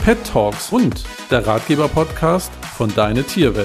Pet Talks und der Ratgeber-Podcast von Deine Tierwelt.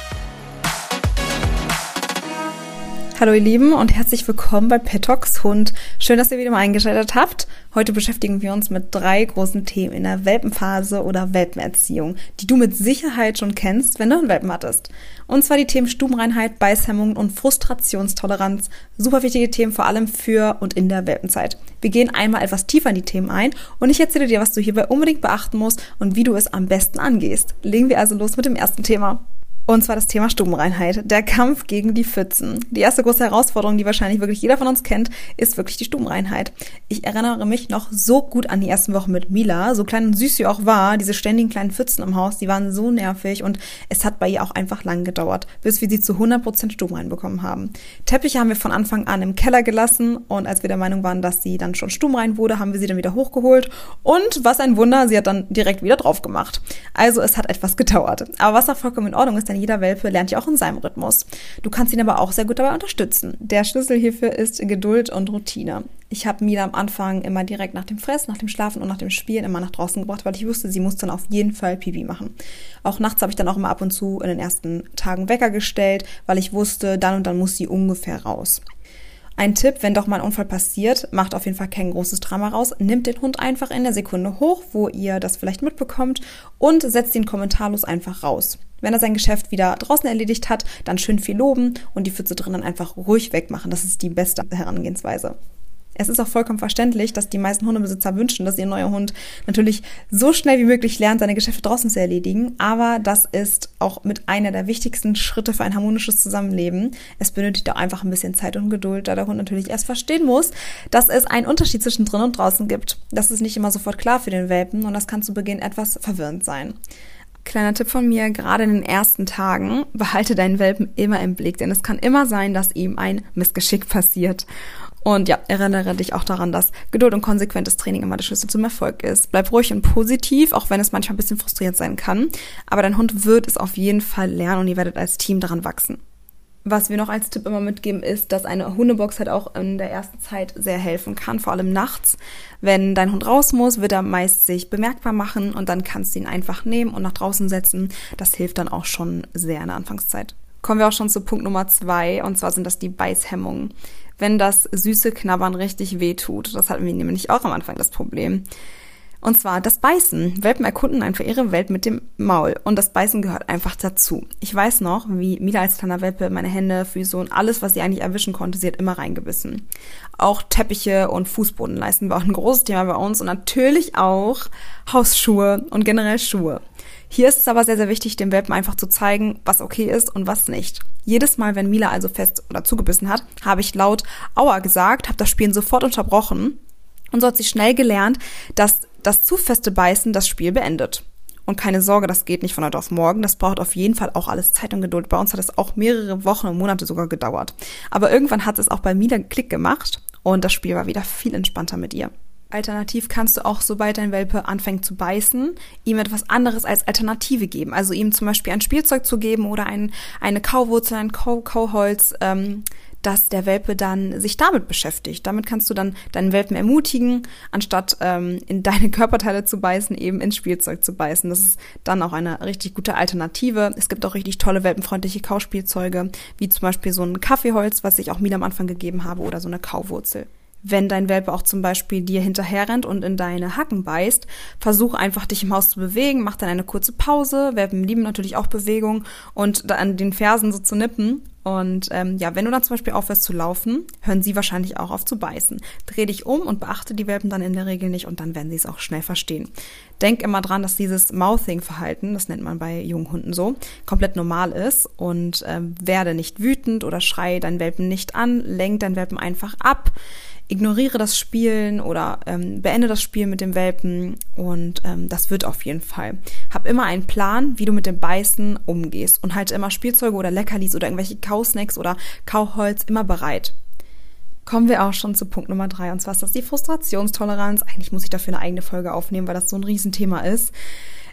Hallo ihr Lieben und herzlich willkommen bei Pet Talks Hund. Schön, dass ihr wieder mal eingeschaltet habt. Heute beschäftigen wir uns mit 3 großen Themen in der Welpenphase oder Welpenerziehung, die du mit Sicherheit schon kennst, wenn du einen Welpen hattest. Und zwar die Themen Stubenreinheit, Beißhemmung und Frustrationstoleranz. Super wichtige Themen, vor allem für und in der Welpenzeit. Wir gehen einmal etwas tiefer in die Themen ein und ich erzähle dir, was du hierbei unbedingt beachten musst und wie du es am besten angehst. Legen wir also los mit dem ersten Thema. Und zwar das Thema Stubenreinheit, der Kampf gegen die Pfützen. Die erste große Herausforderung, die wahrscheinlich wirklich jeder von uns kennt, ist wirklich die Stubenreinheit. Ich erinnere mich noch so gut an die ersten Wochen mit Mila, so klein und süß sie auch war, diese ständigen kleinen Pfützen im Haus, die waren so nervig und es hat bei ihr auch einfach lang gedauert, bis wir sie zu 100% stubenrein bekommen haben. Teppiche haben wir von Anfang an im Keller gelassen und als wir der Meinung waren, dass sie dann schon stubenrein wurde, haben wir sie dann wieder hochgeholt und was ein Wunder, sie hat dann direkt wieder drauf gemacht. Also es hat etwas gedauert. Aber was auch vollkommen in Ordnung ist, denn jeder Welpe lernt ja auch in seinem Rhythmus. Du kannst ihn aber auch sehr gut dabei unterstützen. Der Schlüssel hierfür ist Geduld und Routine. Ich habe Mila am Anfang immer direkt nach dem Fressen, nach dem Schlafen und nach dem Spielen immer nach draußen gebracht, weil ich wusste, sie muss dann auf jeden Fall Pipi machen. Auch nachts habe ich dann auch immer ab und zu in den ersten Tagen Wecker gestellt, weil ich wusste, dann und dann muss sie ungefähr raus. Ein Tipp, wenn doch mal ein Unfall passiert, macht auf jeden Fall kein großes Drama raus, nimmt den Hund einfach in der Sekunde hoch, wo ihr das vielleicht mitbekommt und setzt ihn kommentarlos einfach raus. Wenn er sein Geschäft wieder draußen erledigt hat, dann schön viel loben und die Pfütze drin dann einfach ruhig wegmachen. Das ist die beste Herangehensweise. Es ist auch vollkommen verständlich, dass die meisten Hundebesitzer wünschen, dass ihr neuer Hund natürlich so schnell wie möglich lernt, seine Geschäfte draußen zu erledigen. Aber das ist auch mit einer der wichtigsten Schritte für ein harmonisches Zusammenleben. Es benötigt auch einfach ein bisschen Zeit und Geduld, da der Hund natürlich erst verstehen muss, dass es einen Unterschied zwischen drin und draußen gibt. Das ist nicht immer sofort klar für den Welpen und das kann zu Beginn etwas verwirrend sein. Kleiner Tipp von mir, gerade in den ersten Tagen, behalte deinen Welpen immer im Blick, denn es kann immer sein, dass ihm ein Missgeschick passiert. Und ja, erinnere dich auch daran, dass Geduld und konsequentes Training immer der Schlüssel zum Erfolg ist. Bleib ruhig und positiv, auch wenn es manchmal ein bisschen frustrierend sein kann. Aber dein Hund wird es auf jeden Fall lernen und ihr werdet als Team daran wachsen. Was wir noch als Tipp immer mitgeben, ist, dass eine Hundebox halt auch in der ersten Zeit sehr helfen kann, vor allem nachts. Wenn dein Hund raus muss, wird er meist sich bemerkbar machen und dann kannst du ihn einfach nehmen und nach draußen setzen. Das hilft dann auch schon sehr in der Anfangszeit. Kommen wir auch schon zu Punkt Nummer 2 und zwar sind das die Beißhemmungen. Wenn das süße Knabbern richtig wehtut, das hatten wir nämlich auch am Anfang das Problem. Und zwar das Beißen. Welpen erkunden einfach ihre Welt mit dem Maul und das Beißen gehört einfach dazu. Ich weiß noch, wie Mila als kleiner Welpe meine Hände, Füße und alles, was sie eigentlich erwischen konnte, sie hat immer reingebissen. Auch Teppiche und Fußbodenleisten war auch ein großes Thema bei uns und natürlich auch Hausschuhe und generell Schuhe. Hier ist es aber sehr, sehr wichtig, dem Welpen einfach zu zeigen, was okay ist und was nicht. Jedes Mal, wenn Mila also fest oder zugebissen hat, habe ich laut Aua gesagt, habe das Spielen sofort unterbrochen und so hat sie schnell gelernt, dass das zu feste Beißen das Spiel beendet. Und keine Sorge, das geht nicht von heute auf morgen. Das braucht auf jeden Fall auch alles Zeit und Geduld. Bei uns hat es auch mehrere Wochen und Monate sogar gedauert. Aber irgendwann hat es auch bei Mila Klick gemacht und das Spiel war wieder viel entspannter mit ihr. Alternativ kannst du auch, sobald dein Welpe anfängt zu beißen, ihm etwas anderes als Alternative geben. Also ihm zum Beispiel ein Spielzeug zu geben oder eine Kauwurzel, ein Kauholz, dass der Welpe dann sich damit beschäftigt. Damit kannst du dann deinen Welpen ermutigen, anstatt in deine Körperteile zu beißen, eben ins Spielzeug zu beißen. Das ist dann auch eine richtig gute Alternative. Es gibt auch richtig tolle welpenfreundliche Kauspielzeuge, wie zum Beispiel so ein Kaffeeholz, was ich auch Mila am Anfang gegeben habe, oder so eine Kauwurzel. Wenn dein Welpe auch zum Beispiel dir hinterher rennt und in deine Hacken beißt, versuch einfach, dich im Haus zu bewegen, mach dann eine kurze Pause. Welpen lieben natürlich auch Bewegung und da an den Fersen so zu nippen. Und wenn du dann zum Beispiel aufhörst zu laufen, hören sie wahrscheinlich auch auf zu beißen. Dreh dich um und beachte die Welpen dann in der Regel nicht und dann werden sie es auch schnell verstehen. Denk immer dran, dass dieses Mouthing-Verhalten, das nennt man bei jungen Hunden so, komplett normal ist und werde nicht wütend oder schrei deinen Welpen nicht an, lenk deinen Welpen einfach ab. Ignoriere das Spielen oder beende das Spiel mit dem Welpen und das wird auf jeden Fall. Hab immer einen Plan, wie du mit dem Beißen umgehst und halte immer Spielzeuge oder Leckerlis oder irgendwelche Kausnacks oder Kauholz immer bereit. Kommen wir auch schon zu Punkt Nummer 3 und zwar ist das die Frustrationstoleranz. Eigentlich muss ich dafür eine eigene Folge aufnehmen, weil das so ein Riesenthema ist.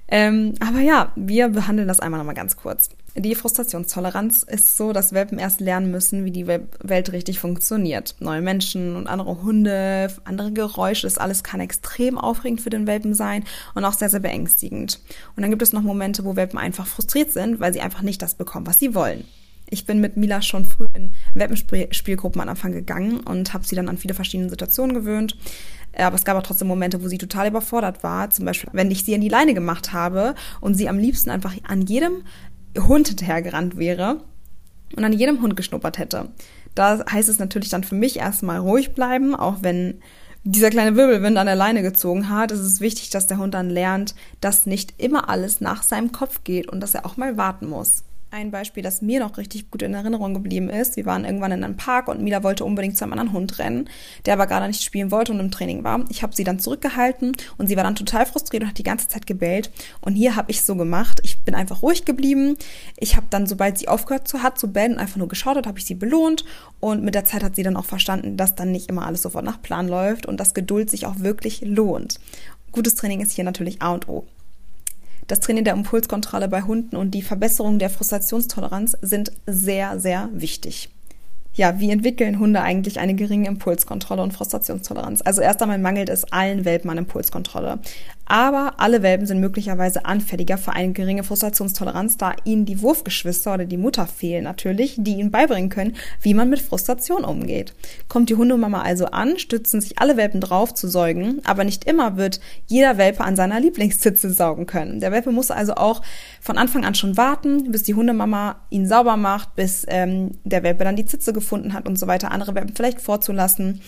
Aber ja, wir behandeln das einmal nochmal ganz kurz. Die Frustrationstoleranz ist so, dass Welpen erst lernen müssen, wie die Welt richtig funktioniert. Neue Menschen und andere Hunde, andere Geräusche, das alles kann extrem aufregend für den Welpen sein und auch sehr, sehr beängstigend. Und dann gibt es noch Momente, wo Welpen einfach frustriert sind, weil sie einfach nicht das bekommen, was sie wollen. Ich bin mit Mila schon früh in Welpenspielgruppen am Anfang gegangen und habe sie dann an viele verschiedene Situationen gewöhnt. Aber es gab auch trotzdem Momente, wo sie total überfordert war. Zum Beispiel, wenn ich sie in die Leine gemacht habe und sie am liebsten einfach an jedem Hund hinterhergerannt wäre und an jedem Hund geschnuppert hätte. Da heißt es natürlich dann für mich erstmal ruhig bleiben, auch wenn dieser kleine Wirbelwind an der Leine gezogen hat. Es ist wichtig, dass der Hund dann lernt, dass nicht immer alles nach seinem Kopf geht und dass er auch mal warten muss. Ein Beispiel, das mir noch richtig gut in Erinnerung geblieben ist: Wir waren irgendwann in einem Park und Mila wollte unbedingt zu einem anderen Hund rennen, der aber gerade nicht spielen wollte und im Training war. Ich habe sie dann zurückgehalten und sie war dann total frustriert und hat die ganze Zeit gebellt. Und hier habe ich so gemacht: Ich bin einfach ruhig geblieben. Ich habe dann, sobald sie aufgehört hat zu bellen und einfach nur geschaut hat, habe ich sie belohnt. Und mit der Zeit hat sie dann auch verstanden, dass dann nicht immer alles sofort nach Plan läuft und dass Geduld sich auch wirklich lohnt. Gutes Training ist hier natürlich A und O. Das Training der Impulskontrolle bei Hunden und die Verbesserung der Frustrationstoleranz sind sehr, sehr wichtig. Ja, wie entwickeln Hunde eigentlich eine geringe Impulskontrolle und Frustrationstoleranz? Also erst einmal mangelt es allen Welpen an Impulskontrolle. Aber alle Welpen sind möglicherweise anfälliger für eine geringe Frustrationstoleranz, da ihnen die Wurfgeschwister oder die Mutter fehlen natürlich, die ihnen beibringen können, wie man mit Frustration umgeht. Kommt die Hundemama also an, stützen sich alle Welpen drauf zu säugen, aber nicht immer wird jeder Welpe an seiner Lieblingszitze saugen können. Der Welpe muss also auch von Anfang an schon warten, bis die Hundemama ihn sauber macht, bis der Welpe dann die Zitze gefunden hat und so weiter, andere Welpen vielleicht vorzulassen.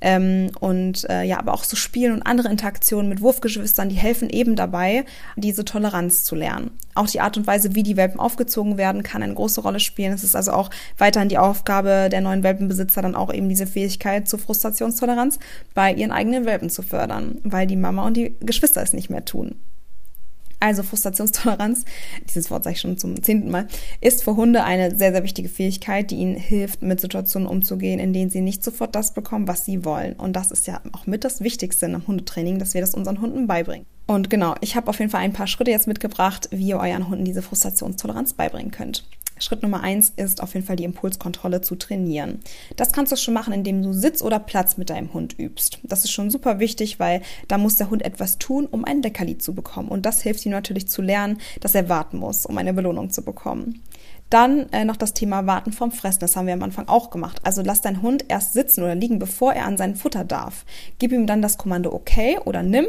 Aber auch so Spielen und andere Interaktionen mit Wurfgeschwistern, die helfen eben dabei, diese Toleranz zu lernen. Auch die Art und Weise, wie die Welpen aufgezogen werden, kann eine große Rolle spielen. Es ist also auch weiterhin die Aufgabe der neuen Welpenbesitzer, dann auch eben diese Fähigkeit zur Frustrationstoleranz bei ihren eigenen Welpen zu fördern, weil die Mama und die Geschwister es nicht mehr tun. Also Frustrationstoleranz, dieses Wort sage ich schon zum 10. Mal, ist für Hunde eine sehr, sehr wichtige Fähigkeit, die ihnen hilft, mit Situationen umzugehen, in denen sie nicht sofort das bekommen, was sie wollen. Und das ist ja auch mit das Wichtigste im Hundetraining, dass wir das unseren Hunden beibringen. Und genau, ich habe auf jeden Fall ein paar Schritte jetzt mitgebracht, wie ihr euren Hunden diese Frustrationstoleranz beibringen könnt. Schritt Nummer 1 ist auf jeden Fall die Impulskontrolle zu trainieren. Das kannst du schon machen, indem du Sitz oder Platz mit deinem Hund übst. Das ist schon super wichtig, weil da muss der Hund etwas tun, um ein Leckerli zu bekommen. Und das hilft ihm natürlich zu lernen, dass er warten muss, um eine Belohnung zu bekommen. Dann noch das Thema Warten vorm Fressen. Das haben wir am Anfang auch gemacht. Also lass deinen Hund erst sitzen oder liegen, bevor er an sein Futter darf. Gib ihm dann das Kommando okay oder nimm.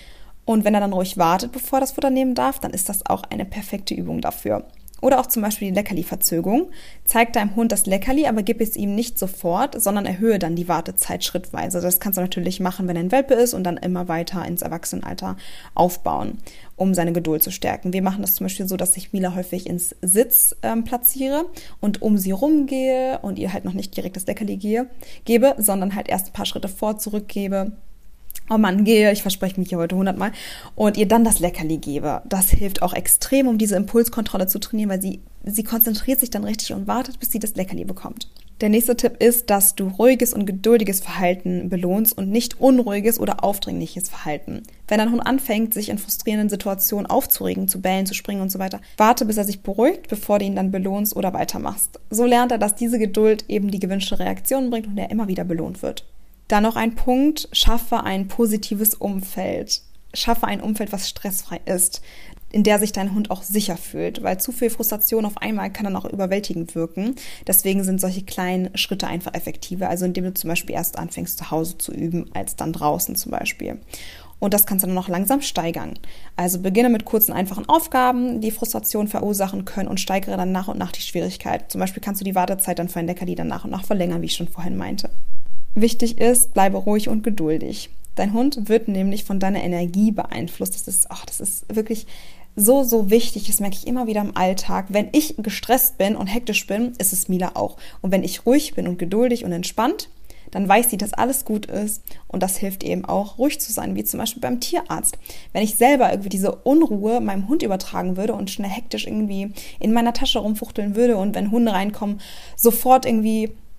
Und wenn er dann ruhig wartet, bevor er das Futter nehmen darf, dann ist das auch eine perfekte Übung dafür. Oder auch zum Beispiel die Leckerli-Verzögerung. Zeig deinem Hund das Leckerli, aber gib es ihm nicht sofort, sondern erhöhe dann die Wartezeit schrittweise. Das kannst du natürlich machen, wenn er ein Welpe ist und dann immer weiter ins Erwachsenenalter aufbauen, um seine Geduld zu stärken. Wir machen das zum Beispiel so, dass ich Mila häufig ins Sitz platziere und um sie rumgehe und ihr halt noch nicht direkt das Leckerli gebe, sondern halt erst ein paar Schritte zurückgebe. Oh Mann, gehe, ich verspreche mich hier heute 100-mal, und ihr dann das Leckerli gebe. Das hilft auch extrem, um diese Impulskontrolle zu trainieren, weil sie konzentriert sich dann richtig und wartet, bis sie das Leckerli bekommt. Der nächste Tipp ist, dass du ruhiges und geduldiges Verhalten belohnst und nicht unruhiges oder aufdringliches Verhalten. Wenn dein Hund anfängt, sich in frustrierenden Situationen aufzuregen, zu bellen, zu springen und so weiter, warte, bis er sich beruhigt, bevor du ihn dann belohnst oder weitermachst. So lernt er, dass diese Geduld eben die gewünschte Reaktion bringt und er immer wieder belohnt wird. Dann noch ein Punkt: Schaffe ein positives Umfeld. Schaffe ein Umfeld, was stressfrei ist, in der sich dein Hund auch sicher fühlt, weil zu viel Frustration auf einmal kann dann auch überwältigend wirken. Deswegen sind solche kleinen Schritte einfach effektiver, also indem du zum Beispiel erst anfängst, zu Hause zu üben, als dann draußen zum Beispiel. Und das kannst du dann noch langsam steigern. Also beginne mit kurzen, einfachen Aufgaben, die Frustration verursachen können, und steigere dann nach und nach die Schwierigkeit. Zum Beispiel kannst du die Wartezeit dann für ein Leckerli dann nach und nach verlängern, wie ich schon vorhin meinte. Wichtig ist, bleibe ruhig und geduldig. Dein Hund wird nämlich von deiner Energie beeinflusst. Das ist wirklich so, so wichtig. Das merke ich immer wieder im Alltag. Wenn ich gestresst bin und hektisch bin, ist es Mila auch. Und wenn ich ruhig bin und geduldig und entspannt, dann weiß sie, dass alles gut ist. Und das hilft eben auch, ruhig zu sein, wie zum Beispiel beim Tierarzt. Wenn ich selber irgendwie diese Unruhe meinem Hund übertragen würde und schnell hektisch irgendwie in meiner Tasche rumfuchteln würde und wenn Hunde reinkommen, sofort irgendwie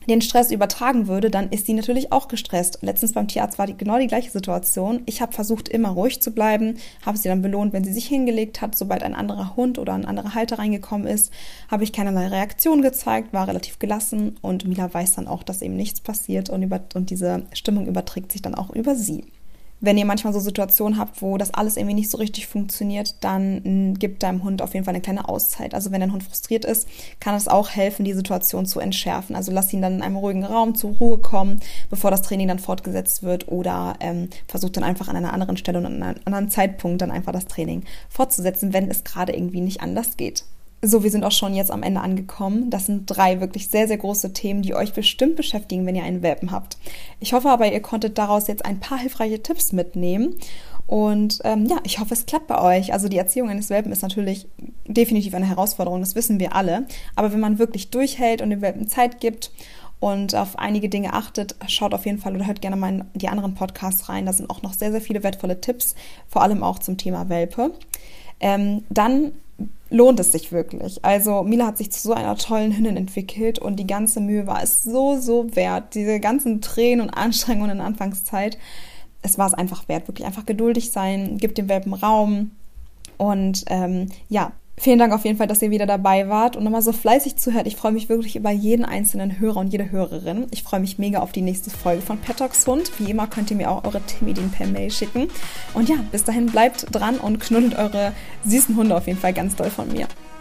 den Stress übertragen würde, dann ist sie natürlich auch gestresst. Letztens beim Tierarzt war genau die gleiche Situation. Ich habe versucht, immer ruhig zu bleiben, habe sie dann belohnt, wenn sie sich hingelegt hat. Sobald ein anderer Hund oder ein anderer Halter reingekommen ist, habe ich keinerlei Reaktion gezeigt, war relativ gelassen und Mila weiß dann auch, dass eben nichts passiert und diese Stimmung überträgt sich dann auch über sie. Wenn ihr manchmal so Situationen habt, wo das alles irgendwie nicht so richtig funktioniert, dann gebt deinem Hund auf jeden Fall eine kleine Auszeit. Also wenn dein Hund frustriert ist, kann es auch helfen, die Situation zu entschärfen. Also lass ihn dann in einem ruhigen Raum zur Ruhe kommen, bevor das Training dann fortgesetzt wird oder versucht dann einfach an einer anderen Stelle und an einem anderen Zeitpunkt dann einfach das Training fortzusetzen, wenn es gerade irgendwie nicht anders geht. So, wir sind auch schon jetzt am Ende angekommen. Das sind 3 wirklich sehr, sehr große Themen, die euch bestimmt beschäftigen, wenn ihr einen Welpen habt. Ich hoffe aber, ihr konntet daraus jetzt ein paar hilfreiche Tipps mitnehmen. Und ich hoffe, es klappt bei euch. Also die Erziehung eines Welpen ist natürlich definitiv eine Herausforderung, das wissen wir alle. Aber wenn man wirklich durchhält und dem Welpen Zeit gibt und auf einige Dinge achtet, schaut auf jeden Fall oder hört gerne mal in die anderen Podcasts rein. Da sind auch noch sehr, sehr viele wertvolle Tipps, vor allem auch zum Thema Welpe. Dann lohnt es sich wirklich. Also Mila hat sich zu so einer tollen Hündin entwickelt und die ganze Mühe war es so, so wert. Diese ganzen Tränen und Anstrengungen in der Anfangszeit, es war es einfach wert. Wirklich einfach geduldig sein, gibt dem Welpen Raum und vielen Dank auf jeden Fall, dass ihr wieder dabei wart und nochmal so fleißig zuhört. Ich freue mich wirklich über jeden einzelnen Hörer und jede Hörerin. Ich freue mich mega auf die nächste Folge von Pet Talks Hund. Wie immer könnt ihr mir auch eure Teamideen per Mail schicken. Und ja, bis dahin bleibt dran und knuddelt eure süßen Hunde auf jeden Fall ganz doll von mir.